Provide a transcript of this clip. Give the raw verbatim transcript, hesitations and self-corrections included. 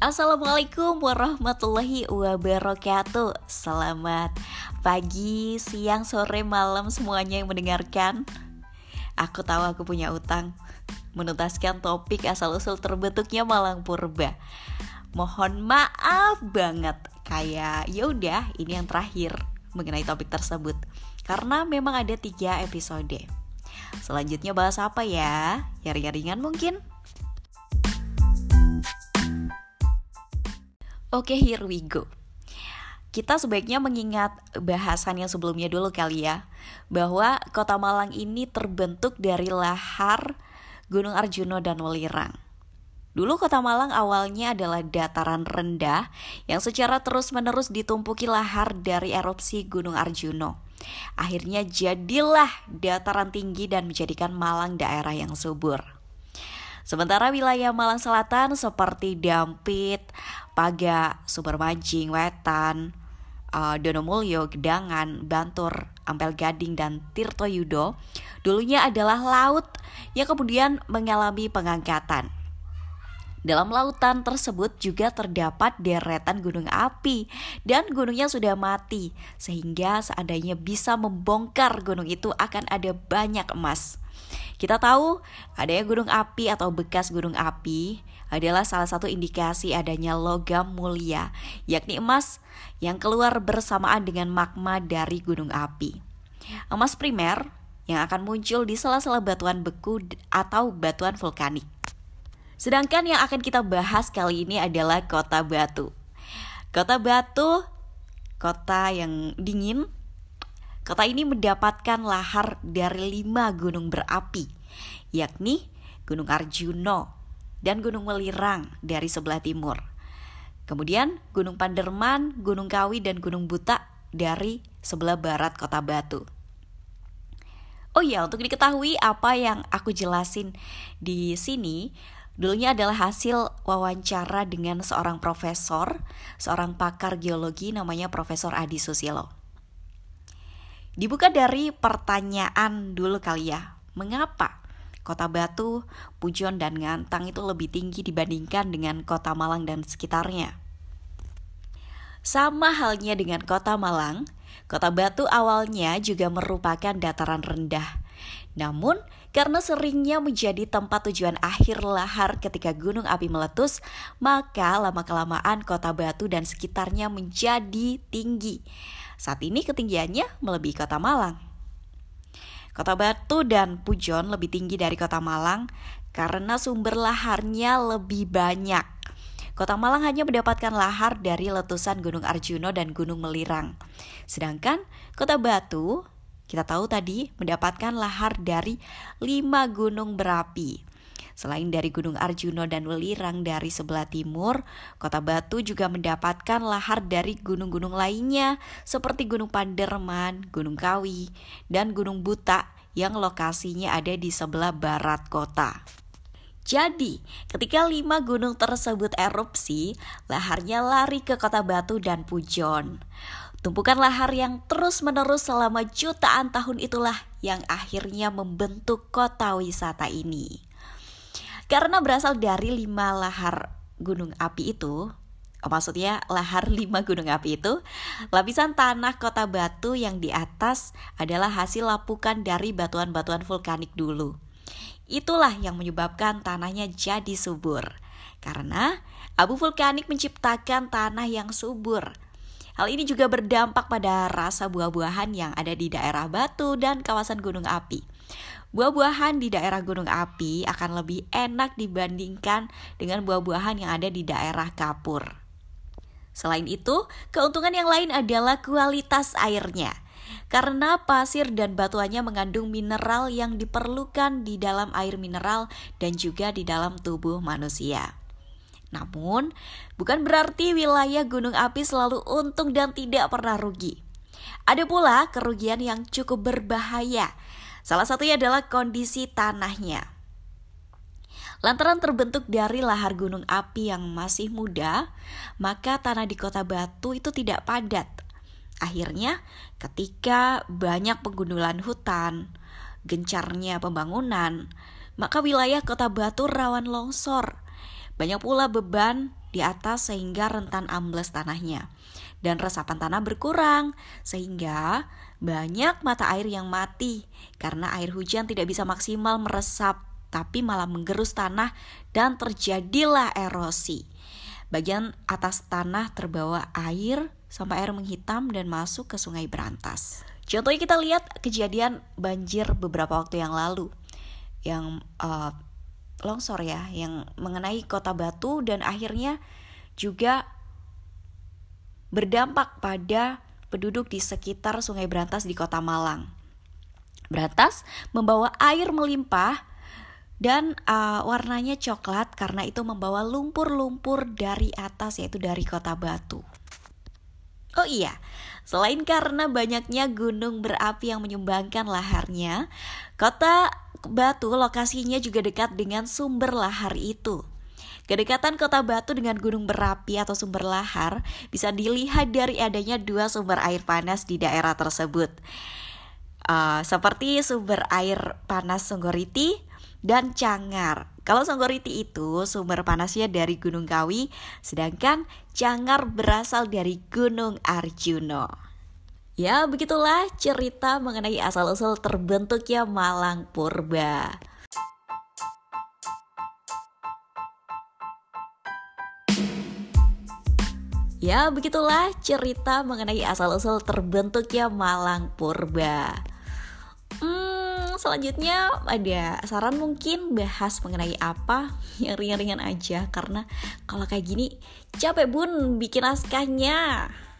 Assalamualaikum warahmatullahi wabarakatuh. Selamat pagi, siang, sore, malam semuanya yang mendengarkan. Aku tahu aku punya utang menuntaskan topik asal-usul terbentuknya Malang Purba. Mohon maaf banget, kayak yaudah ini yang terakhir mengenai topik tersebut, karena memang ada tiga episode. Selanjutnya bahas apa ya? Yang ringan-ringan mungkin? Oke, here we go. Kita sebaiknya mengingat bahasan yang sebelumnya dulu kali ya, bahwa Kota Malang ini terbentuk dari lahar Gunung Arjuna dan Welirang. Dulu Kota Malang awalnya adalah dataran rendah yang secara terus-menerus ditumpuki lahar dari erupsi Gunung Arjuna. Akhirnya jadilah dataran tinggi dan menjadikan Malang daerah yang subur. Sementara wilayah Malang Selatan seperti Dampit, Paga, Sumbermancing, Wetan, uh, Donomulyo, Gedangan, Bantur, Ampel Gading, dan Tirtoyudo dulunya adalah laut yang kemudian mengalami pengangkatan. Dalam lautan tersebut juga terdapat deretan gunung api dan gunungnya sudah mati, sehingga seandainya bisa membongkar gunung itu akan ada banyak emas. Kita tahu adanya gunung api atau bekas gunung api adalah salah satu indikasi adanya logam mulia, yakni emas yang keluar bersamaan dengan magma dari gunung api. Emas primer yang akan muncul di sela-sela batuan beku atau batuan vulkanik. Sedangkan yang akan kita bahas kali ini adalah Kota Batu. Kota Batu, kota yang dingin. Kota ini mendapatkan lahar dari lima gunung berapi, yakni Gunung Arjuna dan Gunung Welirang dari sebelah timur. Kemudian Gunung Panderman, Gunung Kawi, dan Gunung Buta dari sebelah barat Kota Batu. Oh iya, untuk diketahui apa yang aku jelasin di sini, dulunya adalah hasil wawancara dengan seorang profesor, seorang pakar geologi namanya Profesor Adi Susilo. Dibuka dari pertanyaan dulu kali ya, mengapa Kota Batu, Pujon, dan Ngantang itu lebih tinggi dibandingkan dengan Kota Malang dan sekitarnya? Sama halnya dengan Kota Malang, Kota Batu awalnya juga merupakan dataran rendah. Namun, karena seringnya menjadi tempat tujuan akhir lahar ketika gunung api meletus, maka lama-kelamaan Kota Batu dan sekitarnya menjadi tinggi. Saat ini ketinggiannya melebihi Kota Malang. Kota Batu dan Pujon lebih tinggi dari Kota Malang karena sumber laharnya lebih banyak. Kota Malang hanya mendapatkan lahar dari letusan Gunung Arjuna dan Gunung Welirang. Sedangkan Kota Batu, kita tahu tadi, mendapatkan lahar dari lima gunung berapi. Selain dari Gunung Arjuna dan Welirang dari sebelah timur, Kota Batu juga mendapatkan lahar dari gunung-gunung lainnya seperti Gunung Panderman, Gunung Kawi, dan Gunung Buta yang lokasinya ada di sebelah barat kota. Jadi, ketika lima gunung tersebut erupsi, laharnya lari ke Kota Batu dan Pujon. Tumpukan lahar yang terus-menerus selama jutaan tahun itulah yang akhirnya membentuk kota wisata ini. Karena berasal dari lima lahar gunung api itu, oh, maksudnya lahar lima gunung api itu, lapisan tanah Kota Batu yang di atas adalah hasil lapukan dari batuan-batuan vulkanik dulu. Itulah yang menyebabkan tanahnya jadi subur, karena abu vulkanik menciptakan tanah yang subur. Hal ini juga berdampak pada rasa buah-buahan yang ada di daerah Batu dan kawasan gunung api. Buah-buahan di daerah gunung api akan lebih enak dibandingkan dengan buah-buahan yang ada di daerah kapur. Selain itu, keuntungan yang lain adalah kualitas airnya. Karena pasir dan batuannya mengandung mineral yang diperlukan di dalam air mineral dan juga di dalam tubuh manusia. Namun, bukan berarti wilayah gunung api selalu untung dan tidak pernah rugi. Ada pula kerugian yang cukup berbahaya. Salah satunya adalah kondisi tanahnya. Lantaran terbentuk dari lahar gunung api yang masih muda, maka tanah di Kota Batu itu tidak padat. Akhirnya, ketika banyak penggundulan hutan, gencarnya pembangunan, maka wilayah Kota Batu rawan longsor. Banyak pula beban di atas sehingga rentan ambles tanahnya. Dan resapan tanah berkurang sehingga banyak mata air yang mati karena air hujan tidak bisa maksimal meresap tapi malah menggerus tanah dan terjadilah erosi. Bagian atas tanah terbawa air sampai air menghitam dan masuk ke Sungai Berantas. Contohnya kita lihat kejadian banjir beberapa waktu yang lalu yang uh, longsor ya, yang mengenai Kota Batu dan akhirnya juga berdampak pada penduduk di sekitar Sungai Berantas di Kota Malang. Berantas membawa air melimpah dan uh, warnanya coklat karena itu membawa lumpur-lumpur dari atas, yaitu dari Kota Batu. Oh iya, selain karena banyaknya gunung berapi yang menyumbangkan laharnya, Kota Batu lokasinya juga dekat dengan sumber lahar itu. Kedekatan Kota Batu dengan gunung berapi atau sumber lahar bisa dilihat dari adanya dua sumber air panas di daerah tersebut. Uh, seperti sumber air panas Songgoriti dan Cangar. Kalau Songgoriti itu sumber panasnya dari Gunung Kawi, sedangkan Cangar berasal dari Gunung Arjuno. Ya, begitulah cerita mengenai asal-usul terbentuknya Malang Purba. Ya, begitulah cerita mengenai asal-usul terbentuknya Malang Purba. Hmm, selanjutnya ada saran mungkin bahas mengenai apa yang ringan-ringan aja, karena kalau kayak gini capek bun bikin naskahnya.